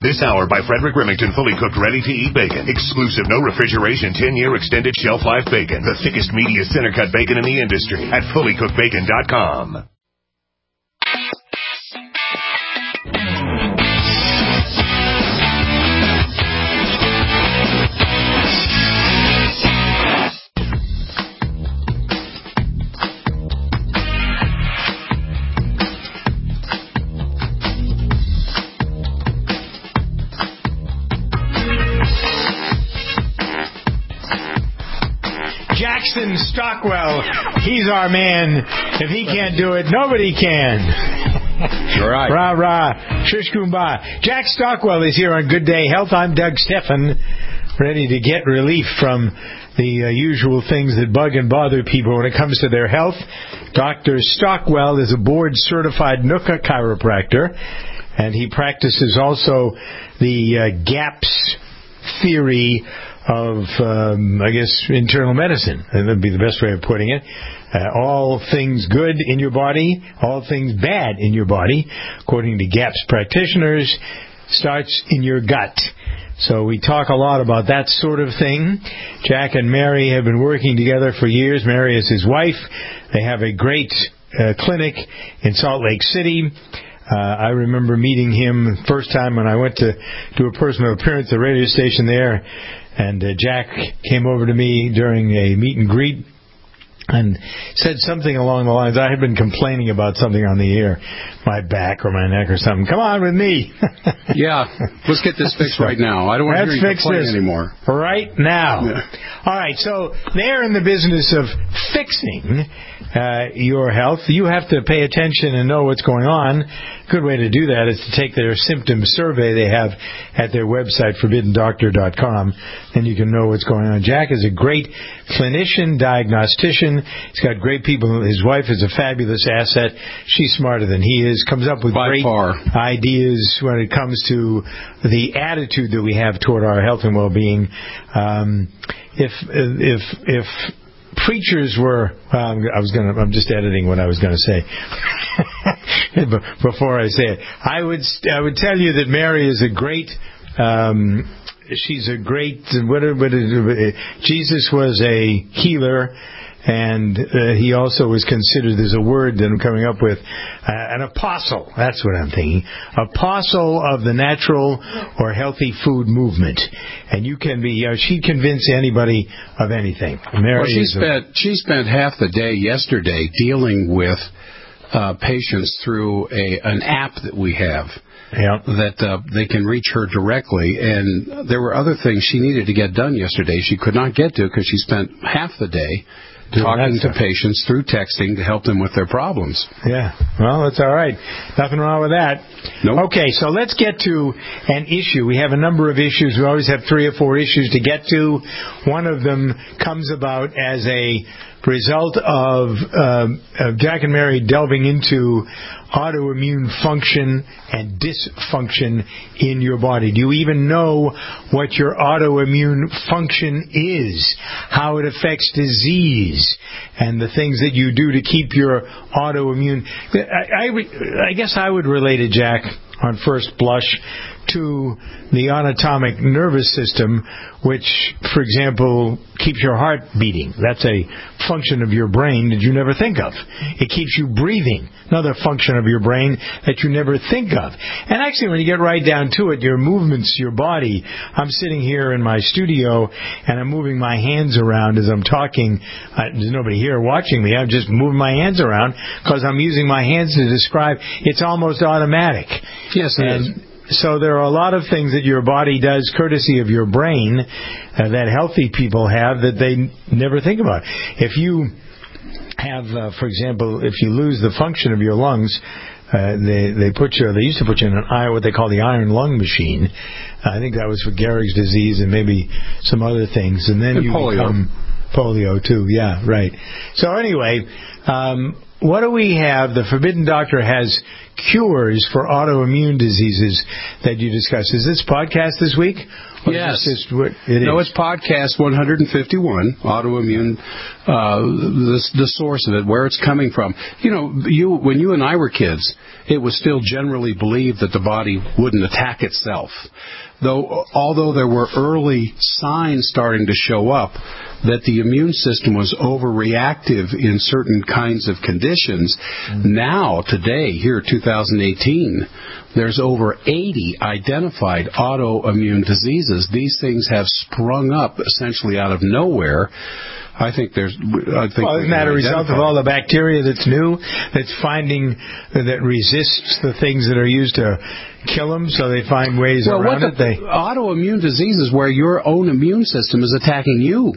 This hour by Frederick Remington, fully cooked, ready-to-eat bacon. Exclusive, no refrigeration, 10-year extended shelf life bacon. The thickest, meatiest, center-cut bacon in the industry at fullycookedbacon.com. Jackson Stockwell, he's our man. If he can't do it, nobody can. You're right. Rah, rah. Shish kumbah. Jack Stockwell is here on Good Day Health. I'm Doug Steffen, ready to get relief from the usual things that bug and bother people when it comes to their health. Dr. Stockwell is a board-certified NUCA chiropractor, and he practices also the GAPS theory of, I guess, internal medicine. That would be the best way of putting it. All things good in your body, all things bad in your body, according to GAPS practitioners, starts in your gut. So we talk a lot about that sort of thing. Jack and Mary have been working together for years. Mary is his wife. They have a great clinic in Salt Lake City. I remember meeting him first time when I went to do a personal appearance at the radio station there. And Jack came over to me during a meet and greet and said something along the lines, I had been complaining about something on the air, my back or my neck or something. Come on with me. Yeah, let's get this fixed right now. I don't want to hear you complain anymore. Right now. Yeah. All right, so they're in the business of fixing your health. You have to pay attention and know what's going on. A good way to do that is to take their symptom survey they have at their website, ForbiddenDoctor.com, and you can know what's going on. Jack is a great clinician, diagnostician. He's got great people. His wife is a fabulous asset. She's smarter than he is, comes up with great ideas when it comes to the attitude that we have toward our health and well-being. If preachers were, I'm just editing what I was going to say before I say it. I would tell you that Mary is a great, she's a great, Jesus was a healer, and he also was considered, there's a word that I'm coming up with, an apostle. That's what I'm thinking. Apostle of the natural or healthy food movement. And you can be, she'd convince anybody of anything. Mary she spent half the day yesterday dealing with patients through an app that we have. Yep. That they can reach her directly, and there were other things she needed to get done yesterday she could not get to because she spent half the day talking to patients through texting to help them with their problems. Yeah, well, that's all right. Nothing wrong with that. Nope. Okay, so let's get to an issue. We have a number of issues. We always have 3 or 4 issues to get to. One of them comes about as a result of Jack and Mary delving into autoimmune function and dysfunction in your body. Do you even know what your autoimmune function is, how it affects disease, and the things that you do to keep your autoimmune? I guess I would relate it, Jack, on first blush, to the autonomic nervous system, which, for example, keeps your heart beating. That's a function of your brain that you never think of. It keeps you breathing, another function of your brain that you never think of. And actually, when you get right down to it, your movements, your body, I'm sitting here in my studio, and I'm moving my hands around as I'm talking. There's nobody here watching me. I'm just moving my hands around because I'm using my hands to describe. It's almost automatic. Yes, it is. So there are a lot of things that your body does courtesy of your brain that healthy people have that they never think about. If you have, for example, if you lose the function of your lungs, they used to put you in what they call the iron lung machine. I think that was for Gehrig's disease and maybe some other things. And then you become polio too. Yeah, right. So anyway, what do we have? The Forbidden Doctor has cures for autoimmune diseases that you discuss. Is this podcast this week? Yes. It's podcast 151, autoimmune, the source of it, where it's coming from. When you and I were kids, it was still generally believed that the body wouldn't attack itself. Although there were early signs starting to show up that the immune system was overreactive in certain kinds of conditions, now, today, here, 2018, there's over 80 identified autoimmune diseases. These things have sprung up essentially out of nowhere. I think isn't that a result of all the bacteria that's new, that's that resists the things that are used to kill them, so they find ways around it? Autoimmune disease is where your own immune system is attacking you.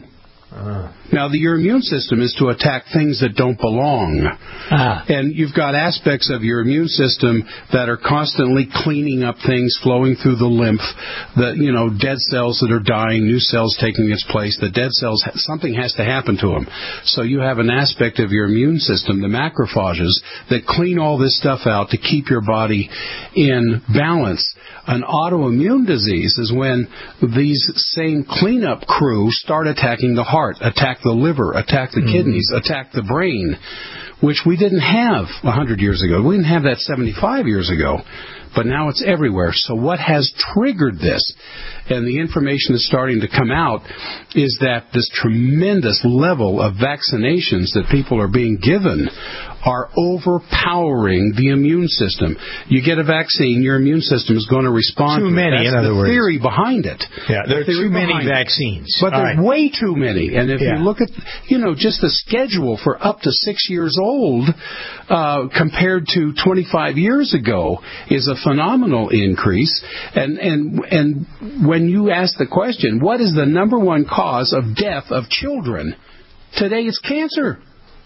Now, your immune system is to attack things that don't belong. And you've got aspects of your immune system that are constantly cleaning up things, flowing through the lymph, dead cells that are dying, new cells taking its place. The dead cells, something has to happen to them. So you have an aspect of your immune system, the macrophages, that clean all this stuff out to keep your body in balance. An autoimmune disease is when these same cleanup crew start attacking the heart, attack the liver, attack the kidneys, attack the brain, which we didn't have 100 years ago. We didn't have that 75 years ago. But now it's everywhere. So what has triggered this, and the information that's starting to come out, is that this tremendous level of vaccinations that people are being given are overpowering the immune system. You get a vaccine, your immune system is going to respond. Too many, in other words. That's the theory behind it. Yeah, there are too many vaccines. But there's way too many. And if you look at, just the schedule for up to 6 years old compared to 25 years ago is a phenomenal increase. And when you ask the question, what is the number one cause of death of children? Today it's cancer.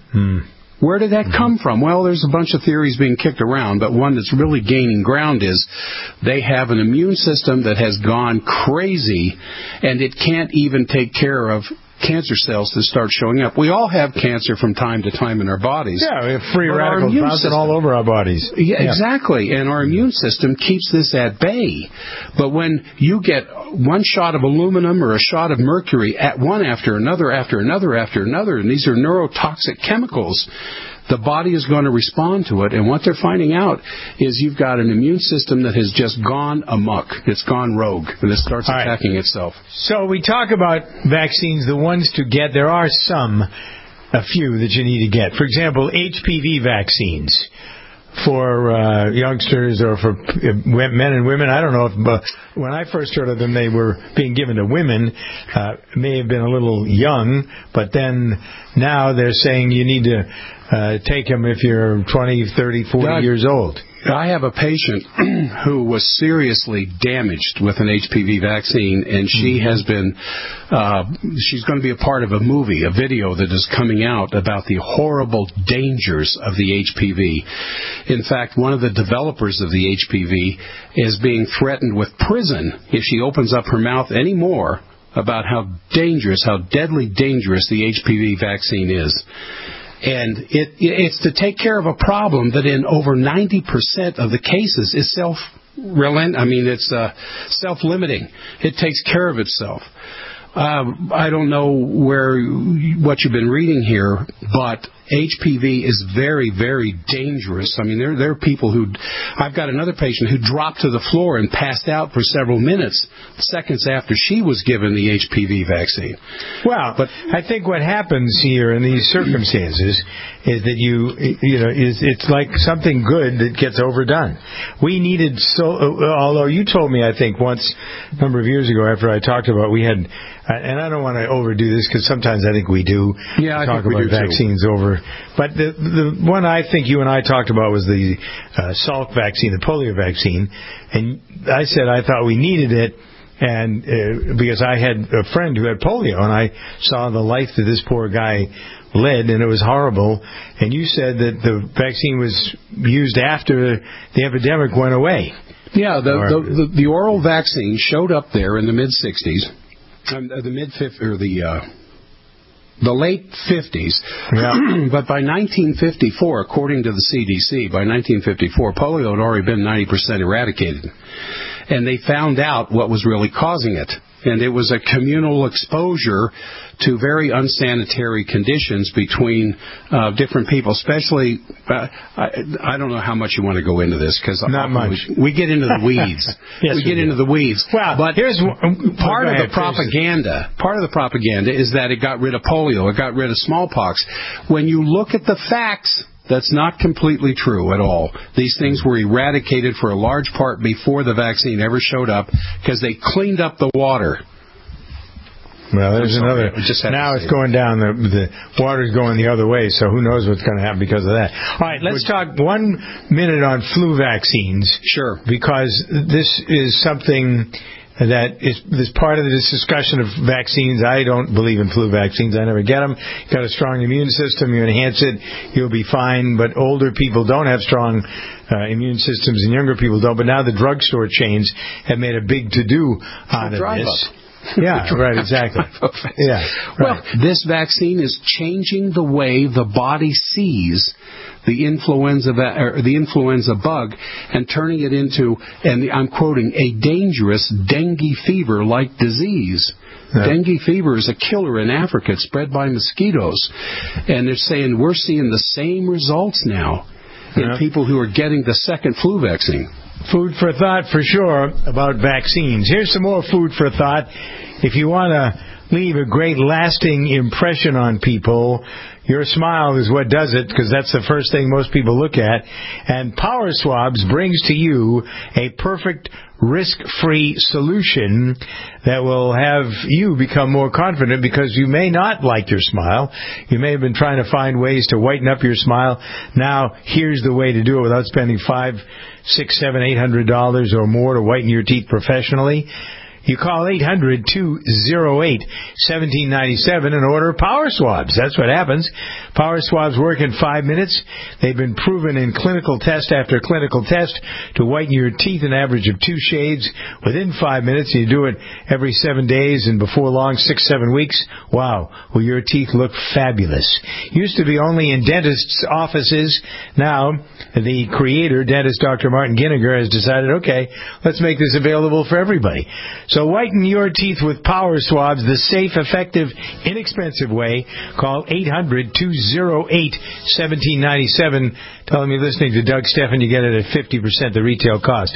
Where did that come from? Well, there's a bunch of theories being kicked around, but one that's really gaining ground is they have an immune system that has gone crazy, and it can't even take care of cancer cells that start showing up. We all have cancer from time to time in our bodies. Yeah, we have free radicals bouncing all over our bodies. Yeah, exactly. And our immune system keeps this at bay. But when you get one shot of aluminum or a shot of mercury at one after another, and these are neurotoxic chemicals, the body is going to respond to it, and what they're finding out is you've got an immune system that has just gone amok. It's gone rogue, and it starts attacking itself. So we talk about vaccines, the ones to get. There are a few that you need to get. For example, HPV vaccines for youngsters or for men and women. I don't know if when I first heard of them, they were being given to women. May have been a little young, but then now they're saying you need to take them if you're 20, 30, 40 years old. I have a patient who was seriously damaged with an HPV vaccine, and she has been, she's going to be a part of a video that is coming out about the horrible dangers of the HPV. In fact, one of the developers of the HPV is being threatened with prison if she opens up her mouth anymore about how dangerous, how deadly dangerous the HPV vaccine is. And it's to take care of a problem that in over 90% of the cases is self-limiting. It takes care of itself. I don't know what you've been reading here, but HPV is very, very dangerous. I mean, there are people I've got another patient who dropped to the floor and passed out for several minutes, seconds after she was given the HPV vaccine. Well, but I think what happens here in these circumstances is that it's like something good that gets overdone. We needed although you told me, I think, once a number of years ago after I talked about we had, and I don't want to overdo this because sometimes I think we do. Yeah, I talk think we about do vaccines too. But the one I think you and I talked about was the Salk vaccine, the polio vaccine, and I said I thought we needed it, and because I had a friend who had polio, and I saw the life that this poor guy led, and it was horrible. And you said that the vaccine was used after the epidemic went away. Yeah, the oral vaccine showed up there in the mid-60s, the late 50s. Yeah. But by 1954, according to the CDC, by 1954, polio had already been 90% eradicated. And they found out what was really causing it. And it was a communal exposure to very unsanitary conditions between different people, especially, I don't know how much you want to go into this, because not much. We get into the weeds. Yes, we get into the weeds. Well, but here's part of the propaganda. Part of the propaganda is that it got rid of polio, it got rid of smallpox. When you look at the facts, that's not completely true at all. These things were eradicated for a large part before the vaccine ever showed up because they cleaned up the water. Well, there's another. Now it's going down. The water's going the other way, so who knows what's going to happen because of that. All right, let's talk 1 minute on flu vaccines. Sure. Because this is something that is part of this discussion of vaccines. I don't believe in flu vaccines. I never get them. You've got a strong immune system. You enhance it, you'll be fine. But older people don't have strong immune systems, and younger people don't. But now the drugstore chains have made a big to-do out of this. Yeah, right, exactly. Yeah, right. Well, this vaccine is changing the way the body sees the influenza bug and turning it into, and I'm quoting, a dangerous dengue fever-like disease. Yeah. Dengue fever is a killer in Africa. It's spread by mosquitoes. And they're saying we're seeing the same results now in people who are getting the second flu vaccine. Food for thought for sure about vaccines. Here's some more food for thought. If you want to leave a great lasting impression on people, your smile is what does it, because that's the first thing most people look at. And Power Swabs brings to you a perfect risk-free solution that will have you become more confident, because you may not like your smile. You may have been trying to find ways to whiten up your smile. Now, here's the way to do it without spending $500, $600, $700, $800 or more to whiten your teeth professionally. You call 800-208-1797 and order Power Swabs. That's what happens. Power Swabs work in 5 minutes. They've been proven in clinical test after clinical test to whiten your teeth an average of 2 shades within 5 minutes. You do it every 7 days, and before long, 6-7 weeks. Wow, will your teeth look fabulous. Used to be only in dentists' offices. Now, the creator, dentist Dr. Martin Ginniger, has decided, okay, let's make this available for everybody. So whiten your teeth with Power Swabs, the safe, effective, inexpensive way. Call 800-208-1797. Tell them you're listening to Doug Stephan. You get it at 50% the retail cost.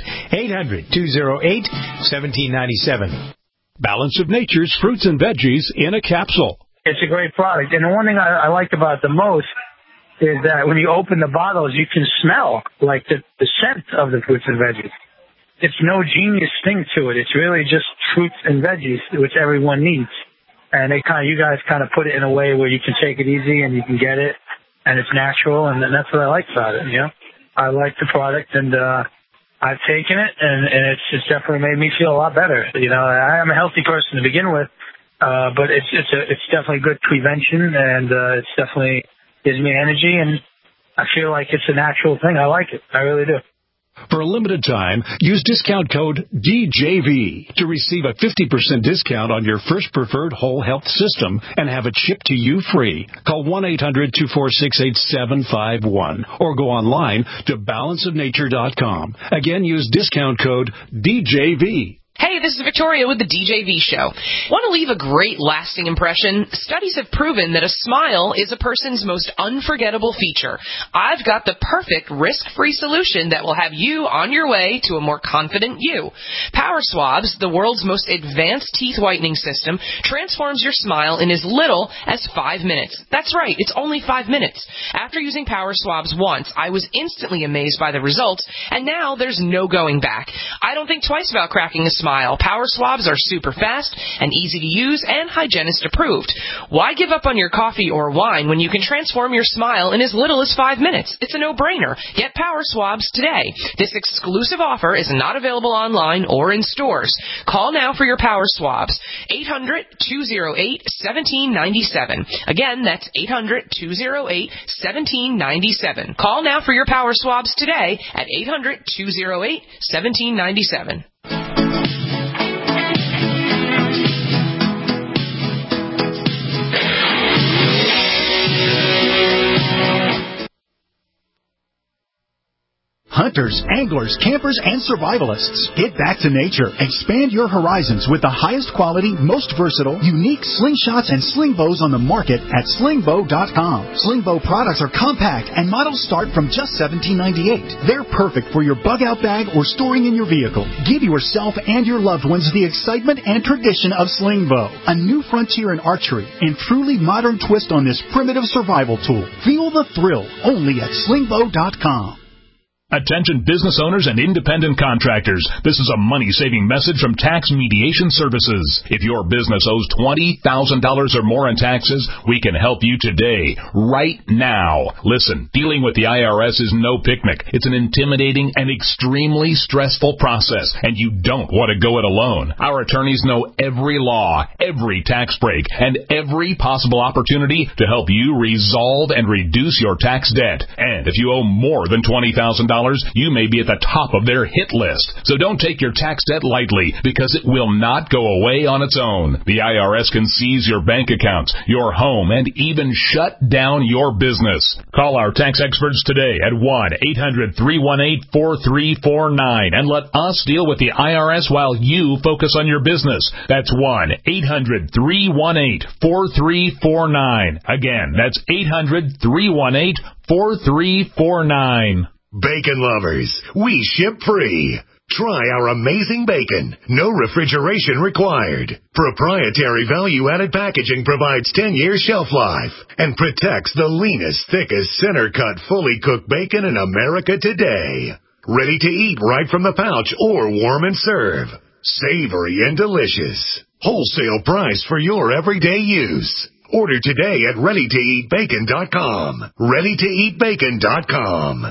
800-208-1797. Balance of Nature's fruits and veggies in a capsule. It's a great product. And the one thing I liked about it the most is that when you open the bottles, you can smell like the scent of the fruits and veggies. It's no genius thing to it. It's really just fruits and veggies, which everyone needs. And you guys kind of put it in a way where you can take it easy and you can get it, and it's natural, and that's what I like about it. You know, I like the product, and I've taken it, and it's definitely made me feel a lot better. You know, I am a healthy person to begin with, but it's definitely good prevention, and it's definitely gives me energy, and I feel like it's a natural thing. I like it. I really do. For a limited time, use discount code DJV to receive a 50% discount on your first preferred whole health system and have it shipped to you free. Call 1-800-246-8751 or go online to balanceofnature.com. Again, use discount code DJV. Hey, this is Victoria with the DJV Show. Want to leave a great lasting impression? Studies have proven that a smile is a person's most unforgettable feature. I've got the perfect risk-free solution that will have you on your way to a more confident you. Power Swabs, the world's most advanced teeth whitening system, transforms your smile in as little as 5 minutes. That's right, it's only 5 minutes. After using Power Swabs once, I was instantly amazed by the results, and now there's no going back. I don't think twice about cracking a smile. Power Swabs are super fast and easy to use and hygienist approved. Why give up on your coffee or wine when you can transform your smile in as little as 5 minutes? It's a no-brainer. Get Power Swabs today. This exclusive offer is not available online or in stores. Call now for your Power Swabs. 800-208-1797. Again, that's 800-208-1797. Call now for your Power Swabs today at 800-208-1797. hunters, anglers, campers, and survivalists. Get back to nature. Expand your horizons with the highest quality, most versatile, unique slingshots and sling bows on the market at slingbow.com. Slingbow products are compact and models start from just $17.98. They're perfect for your bug out bag or storing in your vehicle. Give yourself and your loved ones the excitement and tradition of Slingbow, a new frontier in archery and truly modern twist on this primitive survival tool. Feel the thrill only at slingbow.com. Attention business owners and independent contractors. This is a money-saving message from Tax Mediation Services. If your business owes $20,000 or more in taxes, we can help you today, right now. Listen, dealing with the IRS is no picnic. It's an intimidating and extremely stressful process, and you don't want to go it alone. Our attorneys know every law, every tax break, and every possible opportunity to help you resolve and reduce your tax debt. And if you owe more than $20,000, you may be at the top of their hit list. So don't take your tax debt lightly, because it will not go away on its own. The IRS can seize your bank accounts, your home, and even shut down your business. Call our tax experts today at 1-800-318-4349 and let us deal with the IRS while you focus on your business. That's 1-800-318-4349. Again, that's 800-318-4349. Bacon lovers, we ship free. Try our amazing bacon. No refrigeration required. Proprietary value-added packaging provides 10-year shelf life and protects the leanest, thickest, center-cut, fully cooked bacon in America today. Ready to eat right from the pouch or warm and serve. Savory and delicious. Wholesale price for your everyday use. Order today at ReadyToEatBacon.com. ReadyToEatBacon.com.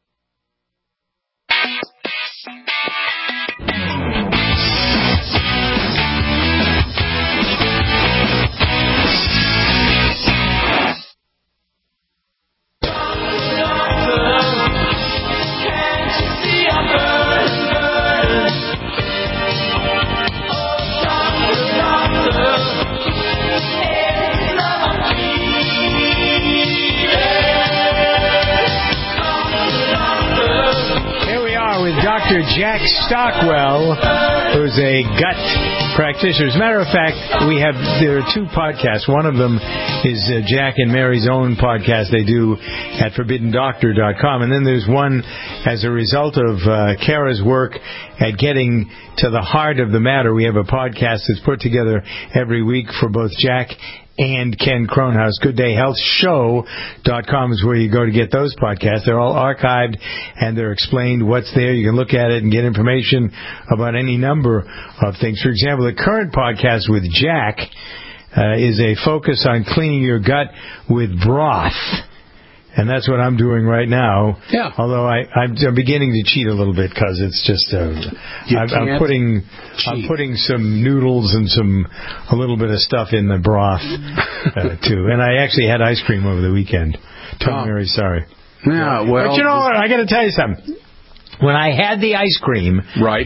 Dr. Jack Stockwell, who's a gut practitioner. As a matter of fact, there are two podcasts. One of them is Jack and Mary's own podcast they do at ForbiddenDoctor.com. And then there's one as a result of Kara's work at getting to the heart of the matter. We have a podcast that's put together every week for both Jack and Ken Kronhaus. GoodDayHealthShow.com is where you go to get those podcasts. They're all archived, and they're explained what's there. You can look at it and get information about any number of things. For example, the current podcast with Jack is a focus on cleaning your gut with broth. And that's what I'm doing right now. Yeah. Although I'm beginning to cheat a little bit because it's just I'm putting some noodles and a little bit of stuff in the broth too. And I actually had ice cream over the weekend. I'm very sorry. Yeah. Well, but you know what? I got to tell you something. When I had the ice cream, right,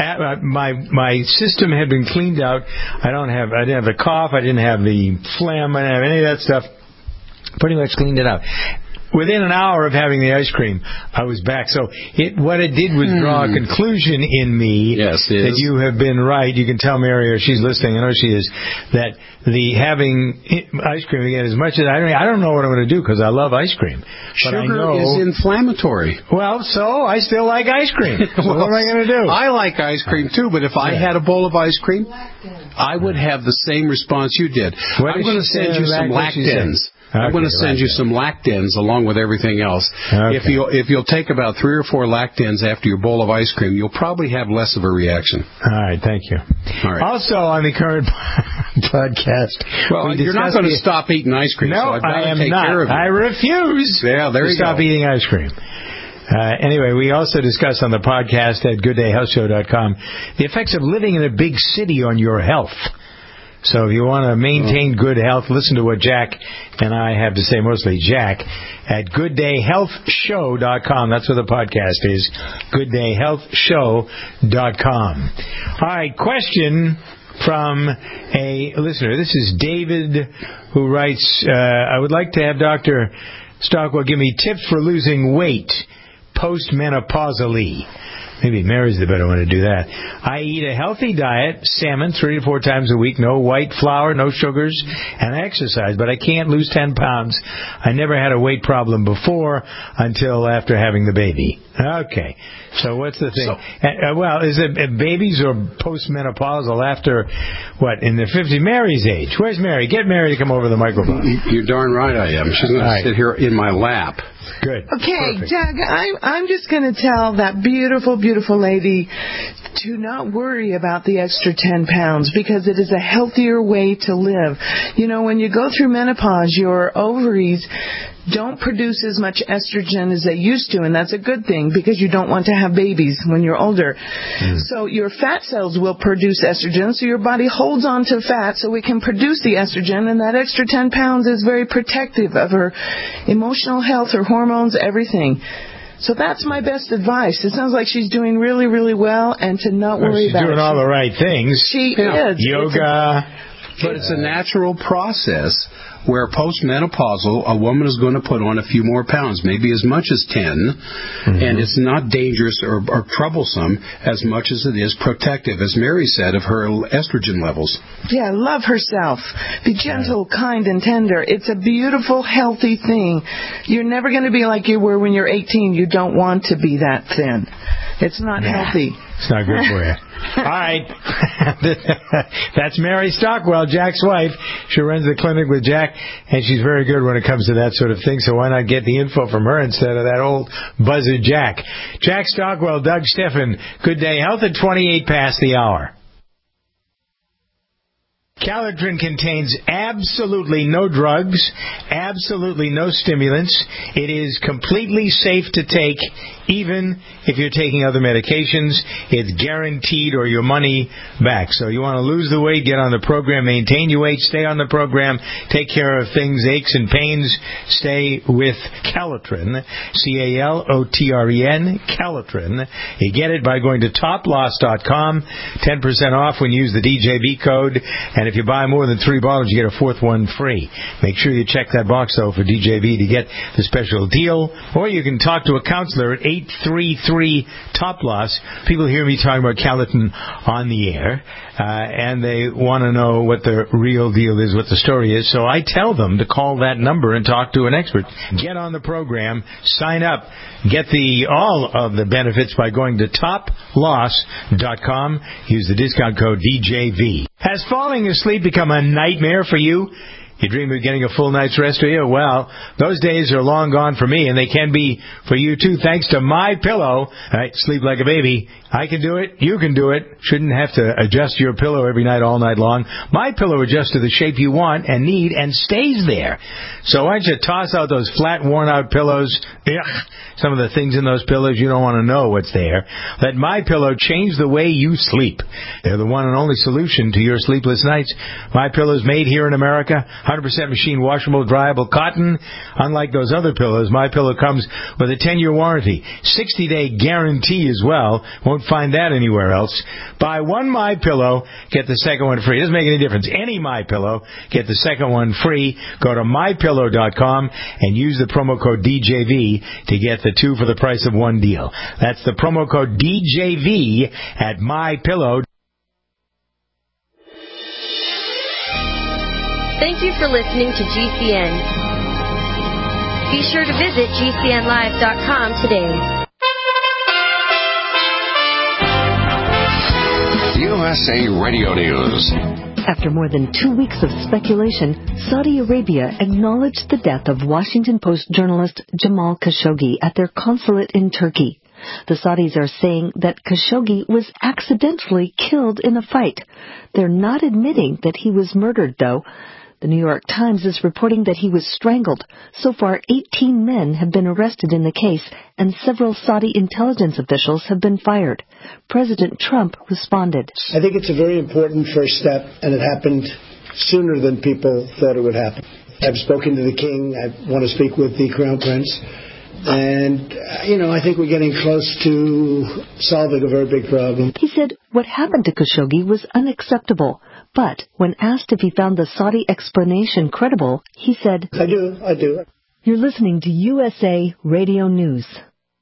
my system had been cleaned out. I didn't have the cough. I didn't have the phlegm. I didn't have any of that stuff. Pretty much cleaned it out. Within an hour of having the ice cream, I was back. So what it did was draw a conclusion in me that you have been right. You can tell Mary, or she's listening, I know she is, that the having ice cream again, as much as I don't know what I'm going to do because I love ice cream. But sugar is inflammatory. Well, so I still like ice cream. So what am I going to do? I like ice cream too, but if I had a bowl of ice cream, I would have the same response you did. I'm going to send you some Lactins. I'm going to send you some Lactins along with everything else. Okay. If you'll take about 3 or 4 Lactins after your bowl of ice cream, you'll probably have less of a reaction. All right, thank you. All right. Also on the current podcast, you're not going to stop eating ice cream. No, so I've got I am to take not. Care of you. I refuse. Yeah, there to you go. Stop eating ice cream. Anyway, we also discuss on the podcast at GoodDayHealthShow.com the effects of living in a big city on your health. So if you want to maintain good health, listen to what Jack and I have to say, mostly Jack, at GoodDayHealthShow.com. That's where the podcast is, GoodDayHealthShow.com. All right, question from a listener. This is David, who writes, I would like to have Dr. Stockwell give me tips for losing weight postmenopausally. Maybe Mary's the better one to do that. I eat a healthy diet, salmon 3 to 4 times a week, no white flour, no sugars, and I exercise, but I can't lose 10 pounds. I never had a weight problem before until after having the baby. Okay. So what's the thing? Well, is it babies or postmenopausal after, what, in the 50s? Mary's age. Where's Mary? Get Mary to come over the microphone. You're darn right I am. She's going to sit here in my lap. Good. Okay, Perfect. Doug, I'm just going to tell that beautiful, beautiful lady to not worry about the extra 10 pounds because it is a healthier way to live. You know, when you go through menopause, your ovaries don't produce as much estrogen as they used to, and that's a good thing because you don't want to have babies when you're older. So your fat cells will produce estrogen, so your body holds on to fat so it can produce the estrogen, and that extra 10 pounds is very protective of her emotional health, her hormones, everything. So that's my best advice. It sounds like she's doing really, really well, and to not worry about it. She's doing all the right things. She is. Yoga. But it's a natural process where postmenopausal, a woman is going to put on a few more pounds, maybe as much as 10, and it's not dangerous or troublesome as much as it is protective, as Mary said, of her estrogen levels. Yeah, love herself. Be gentle, kind, and tender. It's a beautiful, healthy thing. You're never going to be like you were when you're 18. You don't want to be that thin. It's not healthy. It's not good for you. All right. That's Mary Stockwell, Jack's wife. She runs the clinic with Jack, and she's very good when it comes to that sort of thing, so why not get the info from her instead of that old buzzer Jack? Jack Stockwell, Doug Steffen, Good Day Health at 28 past the hour. Calitrin contains absolutely no drugs, absolutely no stimulants. It is completely safe to take, even if you're taking other medications. It's guaranteed or your money back. So you want to lose the weight, get on the program, maintain your weight, stay on the program, take care of things, aches and pains, stay with Calitrin, Calotren, Calitrin. You get it by going to toploss.com, 10% off when you use the DJB code, and if you buy more than 3 bottles, you get a 4th one free. Make sure you check that box, though, for DJB to get the special deal. Or you can talk to a counselor at 833-TOP-LOSS. People hear me talking about Calitrin on the air, and they want to know what the real deal is, what the story is. So I tell them to call that number and talk to an expert. Get on the program, sign up, get all of the benefits by going to toploss.com. Use the discount code DJV. Has falling asleep become a nightmare for you? You dream of getting a full night's rest, do you? Well, those days are long gone for me, and they can be for you, too, thanks to MyPillow. Right, sleep like a baby. I can do it. You can do it. Shouldn't have to adjust your pillow every night, all night long. MyPillow adjusts to the shape you want and need and stays there. So why don't you toss out those flat, worn-out pillows? Ugh, some of the things in those pillows, you don't want to know what's there. Let MyPillow change the way you sleep. They're the one and only solution to your sleepless nights. MyPillow is made here in America. 100% machine washable, dryable cotton. Unlike those other pillows, MyPillow comes with a 10-year warranty, 60-day guarantee as well. Won't find that anywhere else. Buy one MyPillow, get the second one free. It doesn't make any difference. Any MyPillow, get the second one free. Go to MyPillow.com and use the promo code DJV to get the 2 for the price of 1 deal. That's the promo code DJV at MyPillow. Thank you for listening to GCN. Be sure to visit GCNlive.com today. USA Radio News. After more than 2 weeks of speculation, Saudi Arabia acknowledged the death of Washington Post journalist Jamal Khashoggi at their consulate in Turkey. The Saudis are saying that Khashoggi was accidentally killed in a fight. They're not admitting that he was murdered, though. The New York Times is reporting that he was strangled. So far, 18 men have been arrested in the case, and several Saudi intelligence officials have been fired. President Trump responded. I think it's a very important first step, and it happened sooner than people thought it would happen. I've spoken to the king. I want to speak with the crown prince. And, I think we're getting close to solving a very big problem. He said what happened to Khashoggi was unacceptable. But when asked if he found the Saudi explanation credible, he said, I do. You're listening to USA Radio News.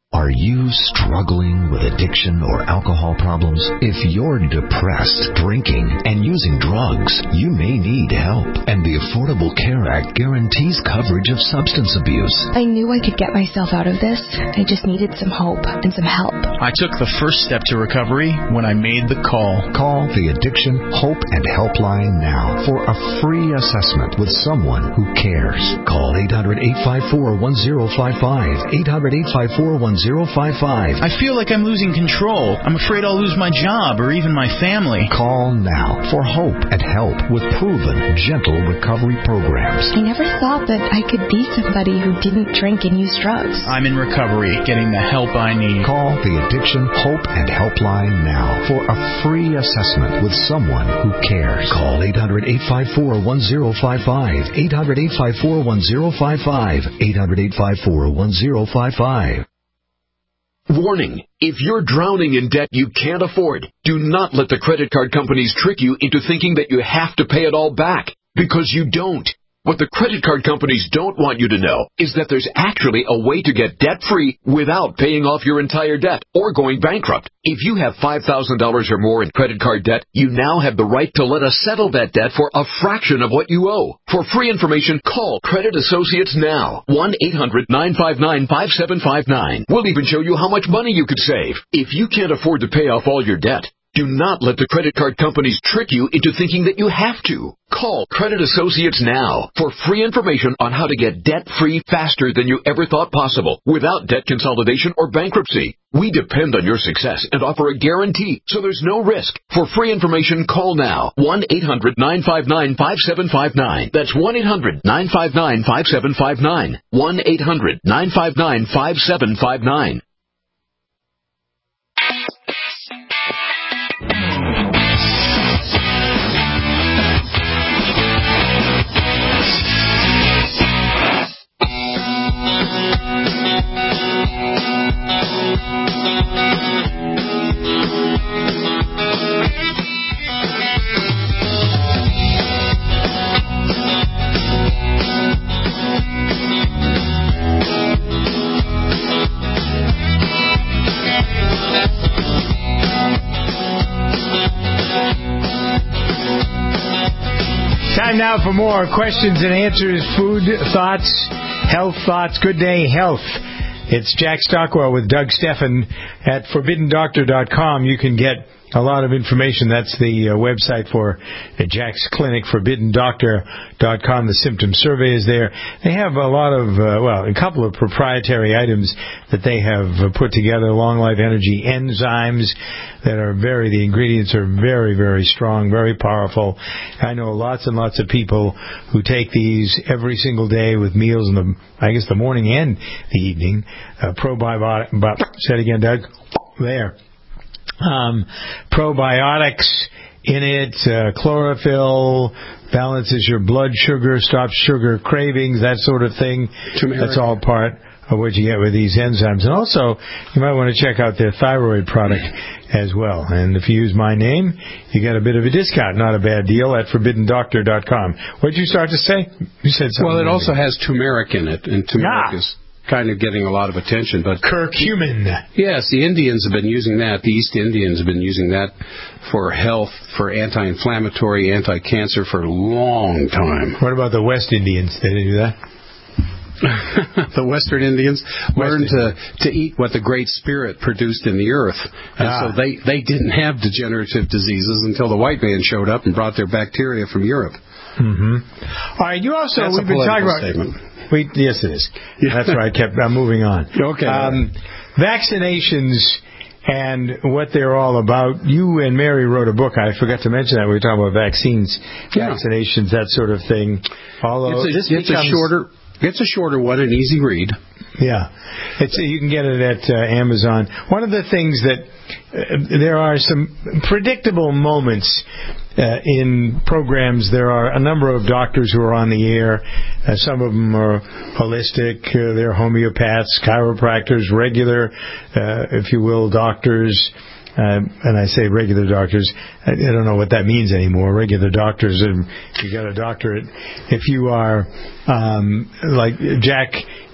Are you struggling with addiction or alcohol problems? If you're depressed, drinking, and using drugs, you may need help. And the Affordable Care Act guarantees coverage of substance abuse. I knew I could get myself out of this. I just needed some hope and some help. I took the first step to recovery when I made the call. Call the Addiction Hope and Helpline now for a free assessment with someone who cares. Call 800-854-1055. 800-854-1055. I feel like I'm losing control. I'm afraid I'll lose my job or even my family. Call now for hope and help with proven, gentle recovery programs. I never thought that I could be somebody who didn't drink and use drugs. I'm in recovery, getting the help I need. Call the Addiction Hope and Helpline now for a free assessment with someone who cares. Call 800-854-1055. 800-854-1055. 800-854-1055. Warning, if you're drowning in debt you can't afford, do not let the credit card companies trick you into thinking that you have to pay it all back, because you don't. What the credit card companies don't want you to know is that there's actually a way to get debt-free without paying off your entire debt or going bankrupt. If you have $5,000 or more in credit card debt, you now have the right to let us settle that debt for a fraction of what you owe. For free information, call Credit Associates now. 1-800-959-5759. We'll even show you how much money you could save. If you can't afford to pay off all your debt, do not let the credit card companies trick you into thinking that you have to. Call Credit Associates now for free information on how to get debt-free faster than you ever thought possible without debt consolidation or bankruptcy. We depend on your success and offer a guarantee, so there's no risk. For free information, call now. 1-800-959-5759. That's 1-800-959-5759. 1-800-959-5759. Time now for more questions and answers, food thoughts, health thoughts. Good Day Health. It's Jack Stockwell with Doug Steffen at ForbiddenDoctor.com. You can get a lot of information. That's the website for Jack's clinic, ForbiddenDoctor.com. The symptom survey is there. They have a lot of, a couple of proprietary items that they have put together. Long Life Energy enzymes that are the ingredients are very, very strong, very powerful. I know lots and lots of people who take these every single day with meals in the morning and the evening. Probiotic, say it again, Doug. There. Probiotics in it, chlorophyll, balances your blood sugar, stops sugar cravings, that sort of thing. Turmeric. That's all part of what you get with these enzymes. And also, you might want to check out their thyroid product as well. And if you use my name, you get a bit of a discount. Not a bad deal at ForbiddenDoctor.com. What did you start to say? You said something. Well, it also has turmeric in it, and turmeric is kind of getting a lot of attention. But curcumin. Yes, the Indians have been using that. The East Indians have been using that for health, for anti-inflammatory, anti-cancer for a long time. What about the West Indians? Did they do that? The Western Indians learned to eat what the Great Spirit produced in the earth. And so they didn't have degenerative diseases until the white man showed up and brought their bacteria from Europe. Mm-hmm. All right, you also, That's we've been talking about... statement. Yes, it is. That's why I'm moving on. Okay. Vaccinations and what they're all about. You and Mary wrote a book. I forgot to mention that. We were talking about vaccines, vaccinations, that sort of thing. Although it's a shorter one, an easy read. Yeah. You can get it at Amazon. One of the things that there are some predictable moments in programs. There are a number of doctors who are on the air. Some of them are holistic. They're homeopaths, chiropractors, regular, if you will, doctors. And I say regular doctors. I don't know what that means anymore. Regular doctors. You got a doctorate. If you are like Jack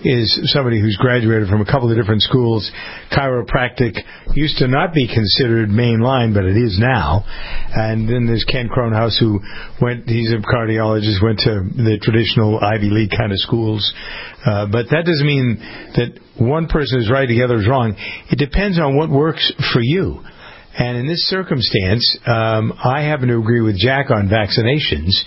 is somebody who's graduated from a couple of different schools. Chiropractic used to not be considered mainline, but it is now. And then there's Ken Cronhaus, who he's a cardiologist, went to the traditional Ivy League kind of schools. But that doesn't mean that one person is right, the other is wrong. It depends on what works for you. And in this circumstance, I happen to agree with Jack on vaccinations.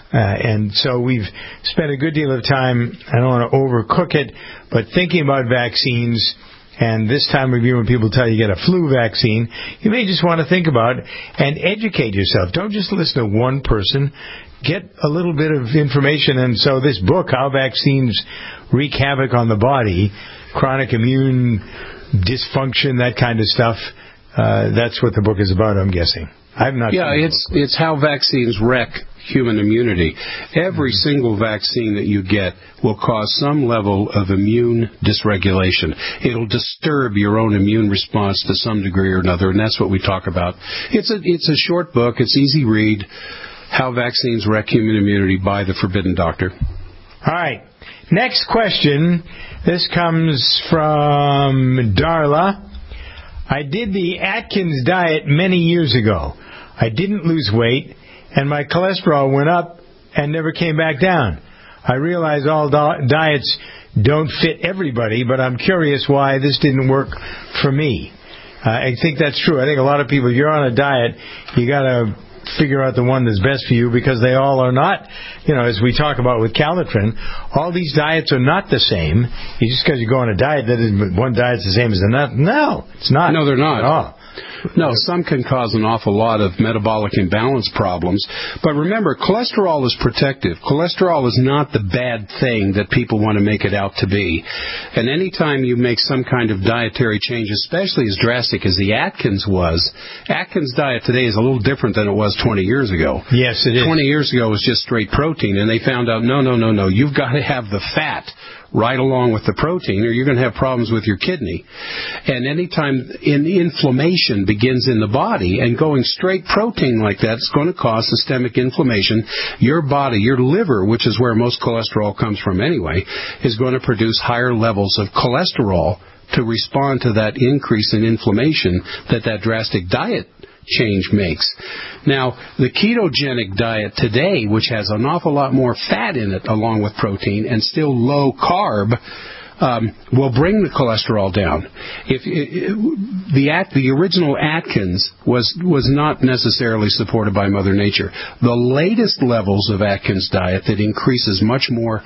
And so we've spent a good deal of time, I don't want to overcook it, but thinking about vaccines. And this time of year when people tell you get a flu vaccine, you may just want to think about it and educate yourself. Don't just listen to one person. Get a little bit of information. And so this book, How Vaccines Wreak Havoc on the Body, Chronic Immune Dysfunction, that kind of stuff, that's what the book is about, I'm guessing. I'm not. Yeah, it's how vaccines wreck human immunity. Every single vaccine that you get will cause some level of immune dysregulation. It'll disturb your own immune response to some degree or another, and that's what we talk about. It's a short book. It's easy read. How Vaccines Wreck Human Immunity by The Forbidden Doctor. All right. Next question. This comes from Darla. I did the Atkins diet many years ago. I didn't lose weight, and my cholesterol went up and never came back down. I realize all diets don't fit everybody, but I'm curious why this didn't work for me. I think that's true. I think a lot of people, if you're on a diet, you got to figure out the one that's best for you, because they all are not, as we talk about with Calitrin, all these diets are not the same. Just because you go on a diet, that isn't one diet's the same as another. No, it's not. No, they're not. At all. No, some can cause an awful lot of metabolic imbalance problems. But remember, cholesterol is protective. Cholesterol is not the bad thing that people want to make it out to be. And any time you make some kind of dietary change, especially as drastic as the Atkins was, Atkins' diet today is a little different than it was 20 years ago. Yes, it is. 20 years ago was just straight protein, and they found out, no, you've got to have the fat right along with the protein, or you're going to have problems with your kidney. And anytime inflammation begins in the body, and going straight protein like that is going to cause systemic inflammation, your body, your liver, which is where most cholesterol comes from anyway, is going to produce higher levels of cholesterol to respond to that increase in inflammation that drastic diet change makes. Now, the ketogenic diet today, which has an awful lot more fat in it along with protein and still low carb, will bring the cholesterol down. The original Atkins was not necessarily supported by Mother Nature. The latest levels of Atkins diet that increases much more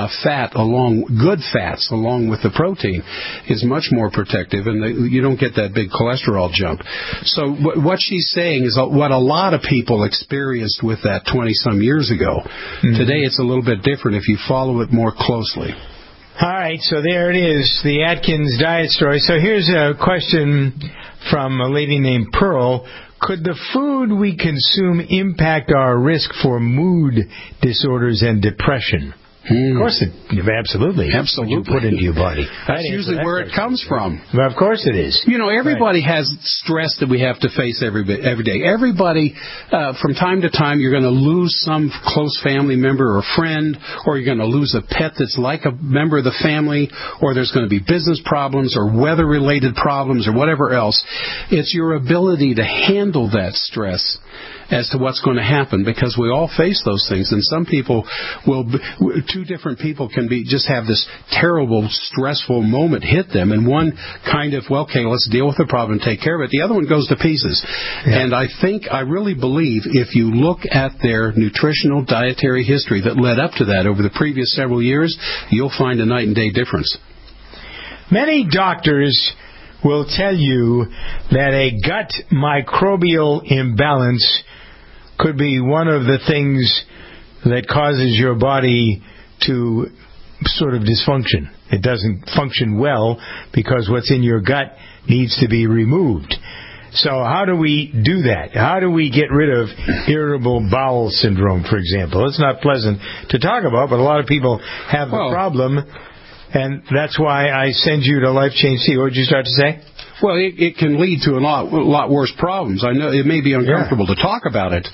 good fats along with the protein is much more protective, and you don't get that big cholesterol jump. So what she's saying is what a lot of people experienced with that 20-some years ago. Mm-hmm. Today it's a little bit different if you follow it more closely. All right, so there it is, the Atkins diet story. So here's a question from a lady named Pearl. Could the food we consume impact our risk for mood disorders and depression? Of course absolutely. What you put into your body. That's usually where it comes from. Well, of course it is. Everybody has stress that we have to face every day. Everybody, from time to time, you're going to lose some close family member or friend, or you're going to lose a pet that's like a member of the family, or there's going to be business problems or weather-related problems or whatever else. It's your ability to handle that stress as to what's going to happen, because we all face those things, and some people two different people can just have this terrible, stressful moment hit them, and one kind of, let's deal with the problem and take care of it. The other one goes to pieces. Yeah. And I really believe if you look at their nutritional dietary history that led up to that over the previous several years, you'll find a night and day difference. Many doctors will tell you that a gut microbial imbalance could be one of the things that causes your body to sort of dysfunction. It doesn't function well because what's in your gut needs to be removed. So how do we do that? How do we get rid of irritable bowel syndrome, for example? It's not pleasant to talk about, but a lot of people have the problem, and that's why I send you to Life Change C. What did you start to say? Well, it can lead to a lot worse problems. I know it may be uncomfortable to talk about it,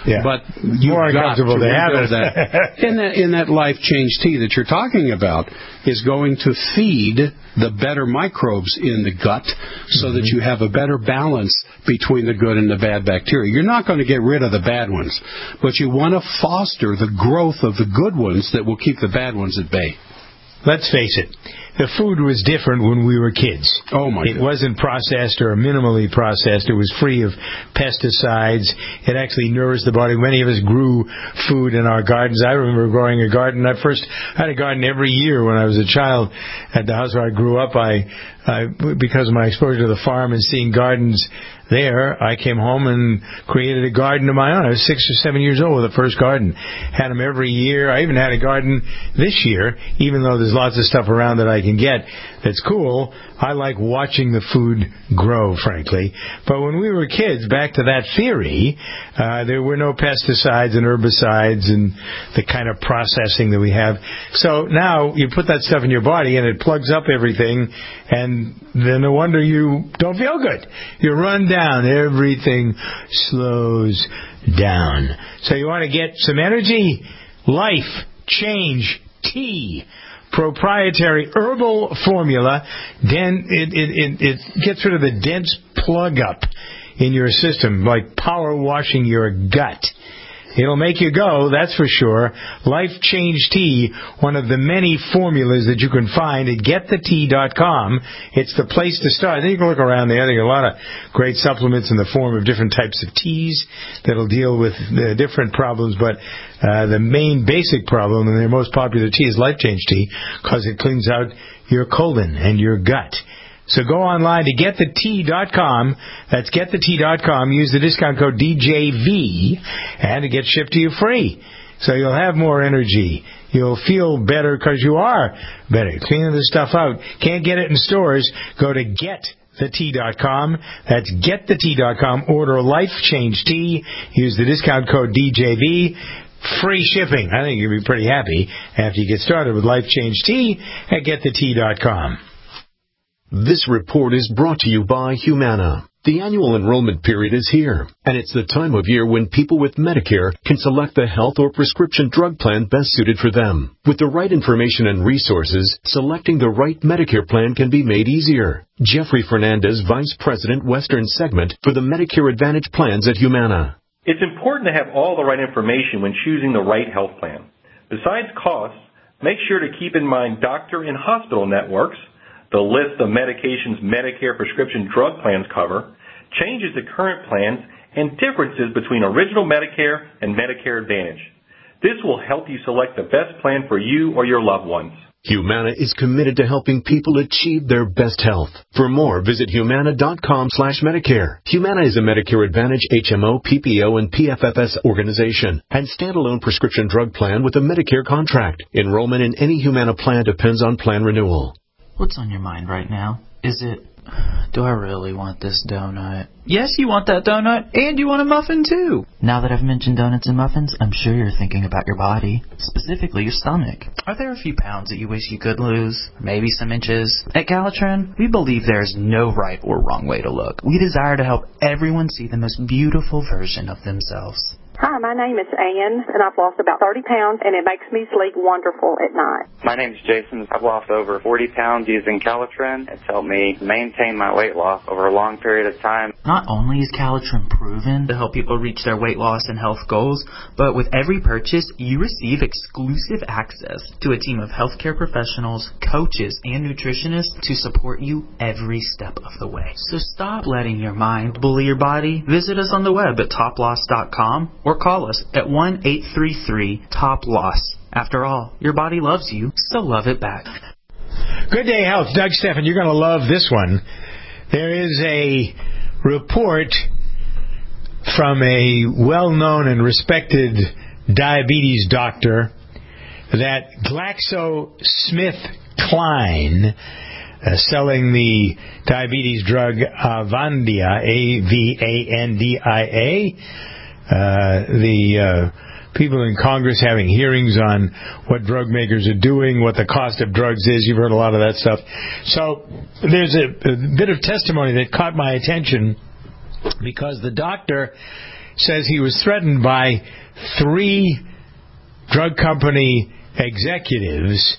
But you've more got uncomfortable to have rebuild that. In that Life Change Tea that you're talking about is going to feed the better microbes in the gut so that you have a better balance between the good and the bad bacteria. You're not going to get rid of the bad ones, but you want to foster the growth of the good ones that will keep the bad ones at bay. Let's face it, the food was different when we were kids. Oh, my God. It wasn't processed or minimally processed. It was free of pesticides. It actually nourished the body. Many of us grew food in our gardens. I remember growing a garden. I first had a garden every year when I was a child at the house where I grew up. Because of my exposure to the farm and seeing gardens there, I came home and created a garden of my own. I was 6 or 7 years old with the first garden. Had them every year. I even had a garden this year, even though there's lots of stuff around that I can get that's cool. I like watching the food grow, frankly. But when we were kids, back to that theory, there were no pesticides and herbicides and the kind of processing that we have. So now you put that stuff in your body and it plugs up everything, and then no wonder you don't feel good. You run down. Everything slows down. So you want to get some energy? Life Change Tea. Proprietary herbal formula. Then it gets rid of the dense plug up in your system, like power washing your gut. It'll make you go, that's for sure. Life Change Tea, one of the many formulas that you can find at getthetea.com. It's the place to start. Then you can look around there. There are a lot of great supplements in the form of different types of teas that'll deal with the different problems. But the main basic problem, and their most popular tea, is Life Change Tea, because it cleans out your colon and your gut. So go online to getthetea.com. That's getthetea.com. Use the discount code DJV, and it gets shipped to you free. So you'll have more energy. You'll feel better because you are better. Cleaning the stuff out. Can't get it in stores. Go to getthetea.com. That's getthetea.com. Order Life Change Tea. Use the discount code DJV. Free shipping. I think you'll be pretty happy after you get started with Life Change Tea at getthetea.com. This report is brought to you by Humana. The annual enrollment period is here, and it's the time of year when people with Medicare can select the health or prescription drug plan best suited for them. With the right information and resources, selecting the right Medicare plan can be made easier. Jeffrey Fernandez, Vice President, Western Segment for the Medicare Advantage plans at Humana. It's important to have all the right information when choosing the right health plan. Besides costs, make sure to keep in mind doctor and hospital networks, the list of medications Medicare prescription drug plans cover, changes to current plans, and differences between original Medicare and Medicare Advantage. This will help you select the best plan for you or your loved ones. Humana is committed to helping people achieve their best health. For more, visit humana.com/Medicare. Humana is a Medicare Advantage HMO, PPO, and PFFS organization and standalone prescription drug plan with a Medicare contract. Enrollment in any Humana plan depends on plan renewal. What's on your mind right now? Is it, do I really want this donut? Yes, you want that donut, and you want a muffin too. Now that I've mentioned donuts and muffins, I'm sure you're thinking about your body, specifically your stomach. Are there a few pounds that you wish you could lose? Maybe some inches? At Calitrin, we believe there is no right or wrong way to look. We desire to help everyone see the most beautiful version of themselves. Hi, my name is Ann, and I've lost about 30 pounds, and it makes me sleep wonderful at night. My name is Jason. I've lost over 40 pounds using Calitrin. It's helped me maintain my weight loss over a long period of time. Not only is Calitrin proven to help people reach their weight loss and health goals, but with every purchase, you receive exclusive access to a team of healthcare professionals, coaches, and nutritionists to support you every step of the way. So stop letting your mind bully your body. Visit us on the web at toploss.com or call us at 1-833-TOP-LOSS. After all, your body loves you, so love it back. Good Day Health. Doug Stephan, you're going to love this one. There is a report from a well-known and respected diabetes doctor that GlaxoSmithKline, selling the diabetes drug Avandia, Avandia, the people in Congress having hearings on what drug makers are doing, what the cost of drugs is. You've heard a lot of that stuff. So there's a bit of testimony that caught my attention because the doctor says he was threatened by 3 drug company executives.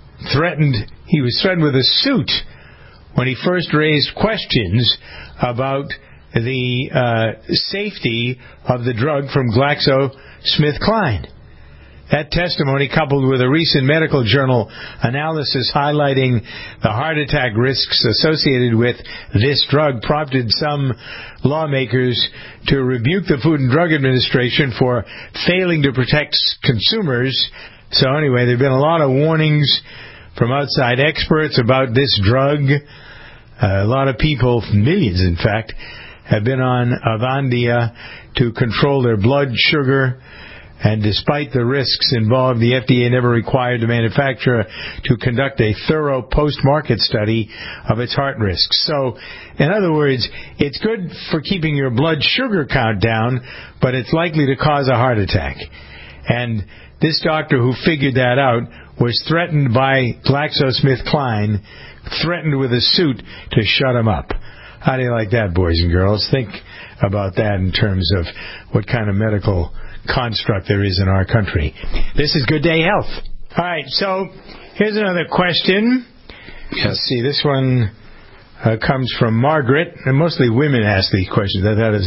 He was threatened with a suit when he first raised questions about the safety of the drug from GlaxoSmithKline. That testimony, coupled with a recent medical journal analysis highlighting the heart attack risks associated with this drug, prompted some lawmakers to rebuke the Food and Drug Administration for failing to protect consumers. So anyway, there have been a lot of warnings from outside experts about this drug. A lot of people, millions in fact, have been on Avandia to control their blood sugar. And despite the risks involved, the FDA never required the manufacturer to conduct a thorough post-market study of its heart risks. So, in other words, it's good for keeping your blood sugar count down, but it's likely to cause a heart attack. And this doctor who figured that out was threatened by GlaxoSmithKline, threatened with a suit to shut him up. How do you like that, boys and girls? Think about that in terms of what kind of medical construct there is in our country. This is Good Day Health. All right, so here's another question. Yes. Let's see, this one comes from Margaret, and mostly women ask these questions.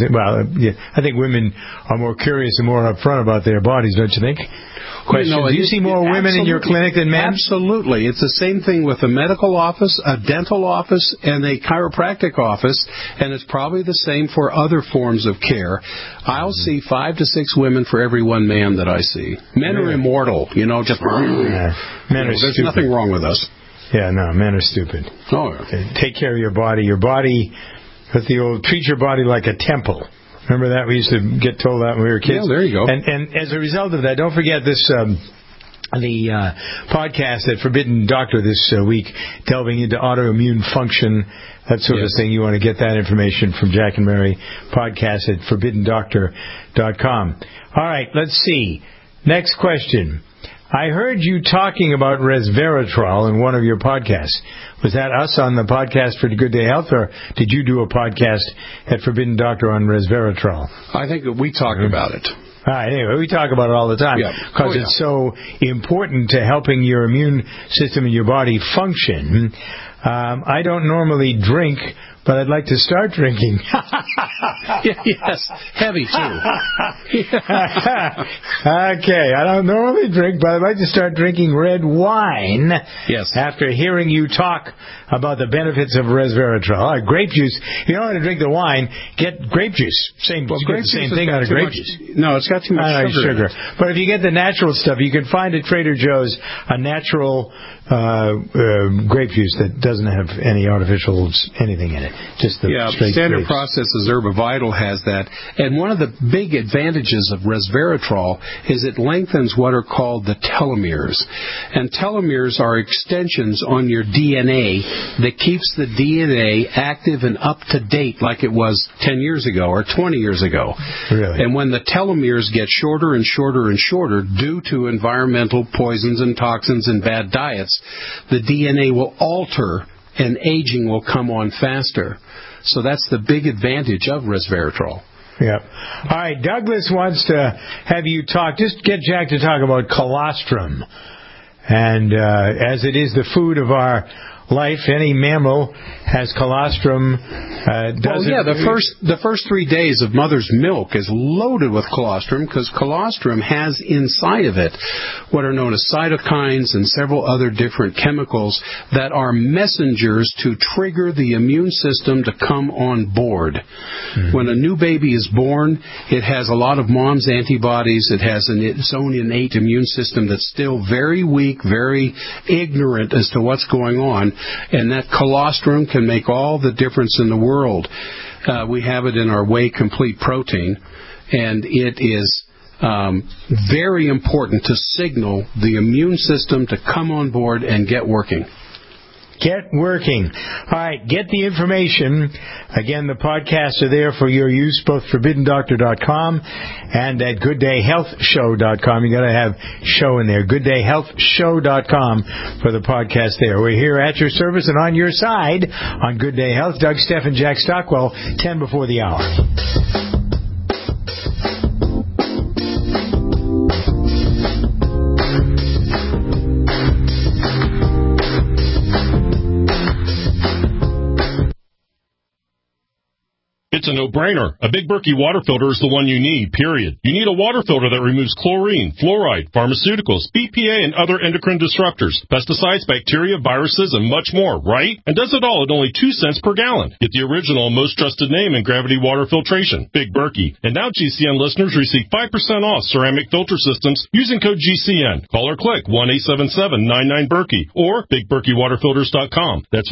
I think women are more curious and more upfront about their bodies, don't you think? Question: do you see more women in your clinic than men? Absolutely. It's the same thing with a medical office, a dental office, and a chiropractic office, and it's probably the same for other forms of care. I'll see 5 to 6 women for every 1 man that I see. Men are immortal, Men are there's stupid. nothing wrong with us. Yeah, no, men are stupid. Oh, take care of your body. Your body, with the old, treat your body like a temple. Remember that? We used to get told that when we were kids. Yeah, there you go. And as a result of that, don't forget this, the podcast at Forbidden Doctor this week, delving into autoimmune function, that sort of thing. You want to get that information from Jack and Mary podcast at ForbiddenDoctor.com. All right, let's see. Next question. I heard you talking about resveratrol in one of your podcasts. Was that us on the podcast for Good Day Health, or did you do a podcast at Forbidden Doctor on resveratrol? I think that we talked about it. All right, anyway, we talk about it all the time because it's so important to helping your immune system and your body function. I don't normally drink, but I'd like to start drinking. Yes, heavy too. Okay, I don't normally drink, but I'd like to start drinking red wine. Yes. After hearing you talk about the benefits of resveratrol. Grape juice, you don't want to drink the wine, get grape juice. Same thing out of grape juice. No, it's got too much sugar. But if you get the natural stuff, you can find at Trader Joe's a natural grape juice that doesn't have any artificials, anything in it. Just the straight Standard grapes. Processes Herbavital has that. And one of the big advantages of resveratrol is it lengthens what are called the telomeres. And telomeres are extensions on your DNA that keeps the DNA active and up to date like it was 10 years ago or 20 years ago. Really? And when the telomeres get shorter and shorter and shorter due to environmental poisons and toxins and bad diets, the DNA will alter and aging will come on faster. So that's the big advantage of resveratrol. Yeah. All right, Douglas wants to have you talk, just get Jack to talk about colostrum. And as it is the food of our life, any mammal has colostrum. The first 3 days of mother's milk is loaded with colostrum because colostrum has inside of it what are known as cytokines and several other different chemicals that are messengers to trigger the immune system to come on board. Mm-hmm. When a new baby is born, it has a lot of mom's antibodies. It has its own innate immune system that's still very weak, very ignorant as to what's going on. And that colostrum can make all the difference in the world. We have it in our Whey Complete protein, and it is very important to signal the immune system to come on board and get working. Get working. All right, get the information. Again, the podcasts are there for your use, both ForbiddenDoctor.com and at GoodDayHealthShow.com. You got to have show in there. GoodDayHealthShow.com for the podcast there. We're here at your service and on your side on Good Day Health. Doug Steffen, Jack Stockwell, 10 before the hour. It's a no-brainer. A Big Berkey water filter is the one you need, period. You need a water filter that removes chlorine, fluoride, pharmaceuticals, BPA, and other endocrine disruptors, pesticides, bacteria, viruses, and much more, right? And does it all at only 2 cents per gallon. Get the original and most trusted name in gravity water filtration, Big Berkey. And now GCN listeners receive 5% off ceramic filter systems using code GCN. Call or click 1-877-99-BERKEY or BigBerkeyWaterFilters.com. That's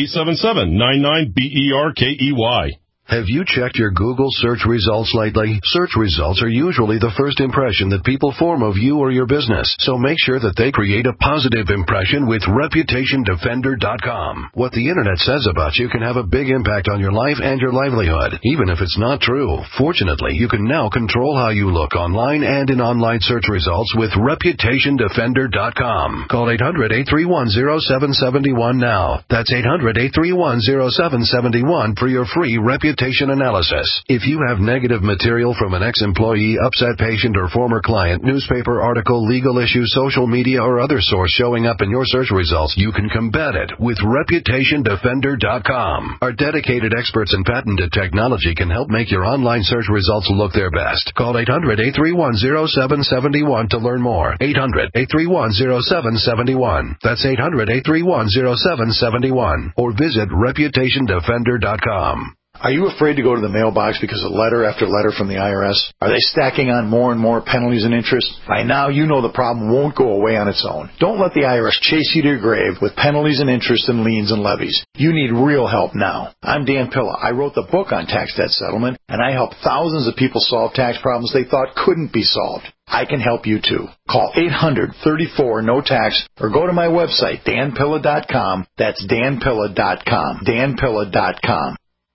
1-877-99-BERKEY. Have you checked your Google search results lately? Search results are usually the first impression that people form of you or your business, so make sure that they create a positive impression with ReputationDefender.com. What the Internet says about you can have a big impact on your life and your livelihood, even if it's not true. Fortunately, you can now control how you look online and in online search results with ReputationDefender.com. Call 800-831-0771 now. That's 800-831-0771 for your free reputation analysis. If you have negative material from an ex-employee, upset patient, or former client, newspaper article, legal issue, social media, or other source showing up in your search results, you can combat it with ReputationDefender.com. Our dedicated experts in patented technology can help make your online search results look their best. Call 800-831-0771 to learn more. 800-831-0771. That's 800-831-0771. Or visit ReputationDefender.com. Are you afraid to go to the mailbox because of letter after letter from the IRS? Are they stacking on more and more penalties and interest? By now, you know the problem won't go away on its own. Don't let the IRS chase you to your grave with penalties and interest and liens and levies. You need real help now. I'm Dan Pilla. I wrote the book on tax debt settlement, and I help thousands of people solve tax problems they thought couldn't be solved. I can help you too. Call 800-34-NO-TAX or go to my website, danpilla.com. That's danpilla.com. danpilla.com.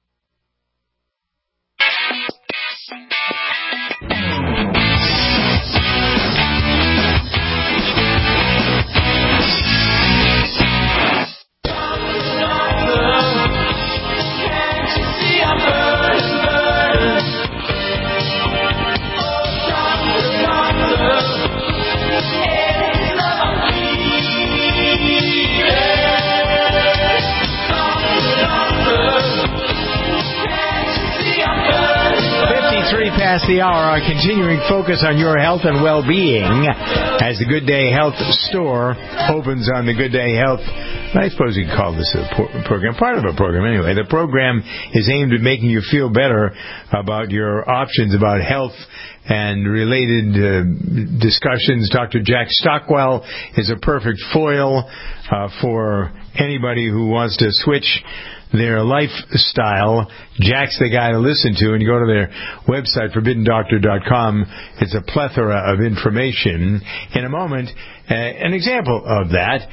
Past the hour, our continuing focus on your health and well-being as the Good Day Health store opens on the Good Day Health. I suppose you could call this a program, part of a program anyway. The program is aimed at making you feel better about your options about health and related discussions. Dr. Jack Stockwell is a perfect foil for anybody who wants to switch their lifestyle. Jack's the guy to listen to, and you go to their website, ForbiddenDoctor.com. It's a plethora of information. In a moment, an example of that,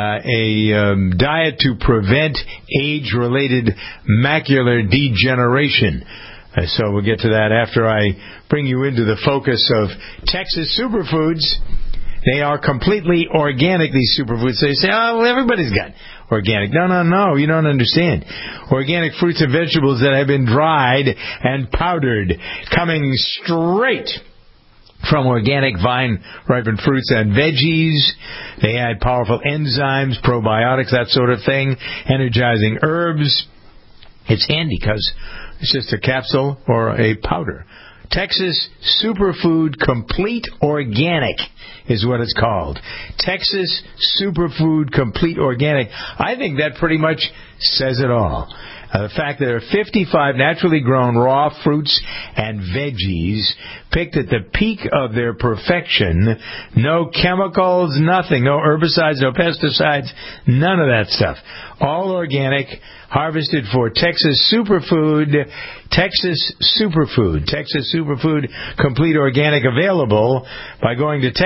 a diet to prevent age-related macular degeneration. So we'll get to that after I bring you into the focus of Texas Superfoods. They are completely organic, these superfoods. So you say, oh, well, everybody's got organic. No, you don't understand. Organic fruits and vegetables that have been dried and powdered, coming straight from organic vine-ripened fruits and veggies. They add powerful enzymes, probiotics, that sort of thing, energizing herbs. It's handy because it's just a capsule or a powder. Texas Superfood Complete Organic is what it's called. Texas Superfood Complete Organic. I think that pretty much says it all. The fact that there are 55 naturally grown raw fruits and veggies picked at the peak of their perfection. No chemicals, nothing. No herbicides, no pesticides, none of that stuff. All organic, harvested for Texas Superfood. Texas Superfood. Texas Superfood Complete Organic, available by going to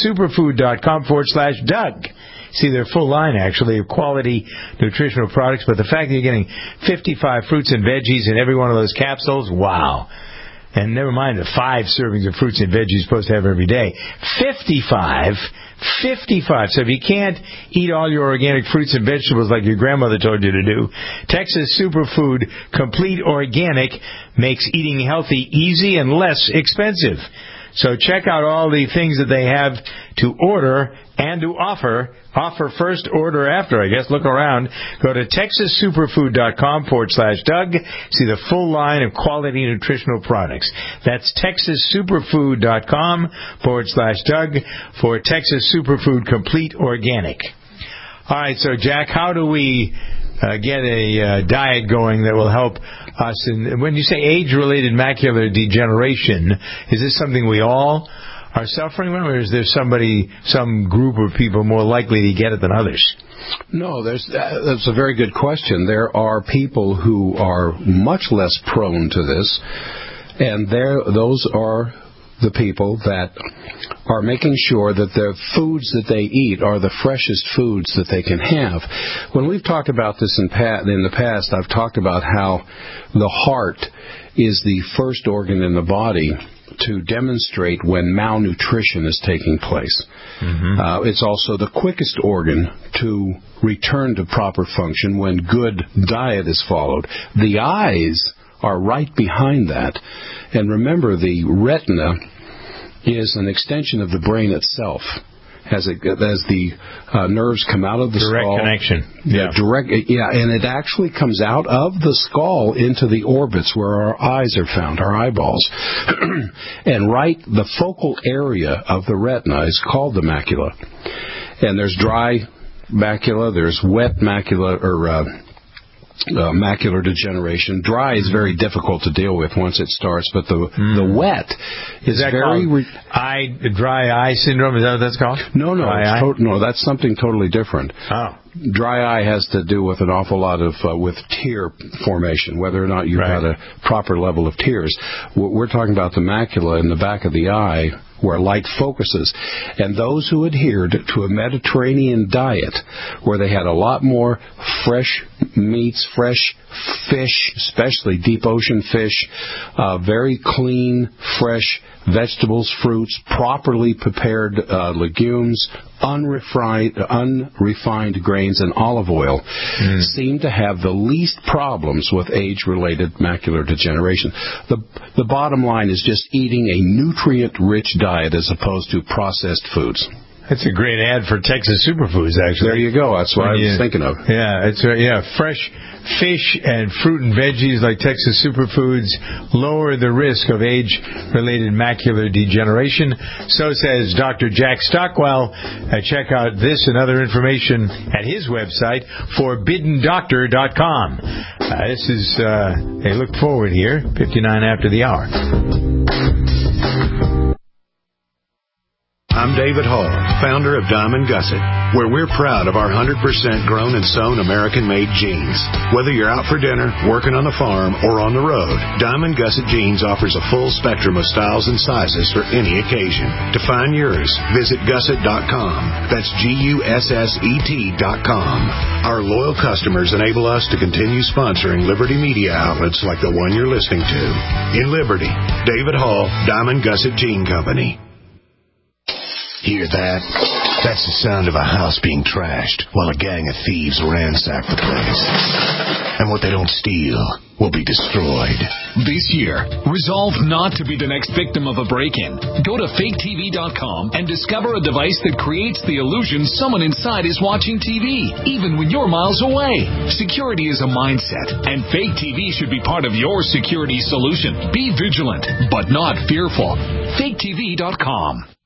TexasSuperfood.com/Doug. See their full line, actually, of quality nutritional products. But the fact that you're getting 55 fruits and veggies in every one of those capsules, wow. And never mind the 5 servings of fruits and veggies you're supposed to have every day. 55. So if you can't eat all your organic fruits and vegetables like your grandmother told you to do, Texas Superfood Complete Organic makes eating healthy easy and less expensive. So check out all the things that they have to order and to offer first, order after, I guess. Look around. Go to TexasSuperfood.com/Doug. See the full line of quality nutritional products. That's TexasSuperfood.com/Doug for Texas Superfood Complete Organic. All right, so Jack, how do we get a diet going that will help us? And when you say age-related macular degeneration, is this something we all are suffering from, or is there some group of people more likely to get it than others? No, that's a very good question. There are people who are much less prone to this, and those are the people that are making sure that the foods that they eat are the freshest foods that they can have. When we've talked about this in the past, I've talked about how the heart is the first organ in the body to demonstrate when malnutrition is taking place. Mm-hmm. It's also the quickest organ to return to proper function when good diet is followed. The eyes are right behind that. And remember, the retina is an extension of the brain itself. As the nerves come out of the skull. Direct connection. And it actually comes out of the skull into the orbits where our eyes are found, our eyeballs. And the focal area of the retina is called the macula. And there's dry macula, there's wet macula, or macular degeneration. Dry is very difficult to deal with once it starts, but the wet is that very dry eye syndrome. Is that what that's called? No, that's something totally different. Oh. Dry eye has to do with an awful lot of with tear formation, whether or not you've got a proper level of tears. We're talking about the macula in the back of the eye, where light focuses. And those who adhered to a Mediterranean diet, where they had a lot more fresh meats, fresh fish, especially deep ocean fish, very clean, fresh vegetables, fruits, properly prepared legumes, unrefined grains, and olive oil, seem to have the least problems with age-related macular degeneration. The bottom line is just eating a nutrient-rich diet as opposed to processed foods. That's a great ad for Texas Superfoods, actually. There you go. That's what I was thinking of. Yeah, fresh fish and fruit and veggies like Texas Superfoods lower the risk of age-related macular degeneration. So says Dr. Jack Stockwell. Check out this and other information at his website, ForbiddenDoctor.com. This is a look forward here, 59 after the hour. I'm David Hall, founder of Diamond Gusset, where we're proud of our 100% grown and sewn American-made jeans. Whether you're out for dinner, working on the farm, or on the road, Diamond Gusset Jeans offers a full spectrum of styles and sizes for any occasion. To find yours, visit Gusset.com. That's GUSSET.com. Our loyal customers enable us to continue sponsoring Liberty media outlets like the one you're listening to. In Liberty, David Hall, Diamond Gusset Jean Company. Hear that? That's the sound of a house being trashed while a gang of thieves ransack the place. And what they don't steal will be destroyed. This year, resolve not to be the next victim of a break-in. Go to faketv.com and discover a device that creates the illusion someone inside is watching TV, even when you're miles away. Security is a mindset, and Fake TV should be part of your security solution. Be vigilant, but not fearful. faketv.com.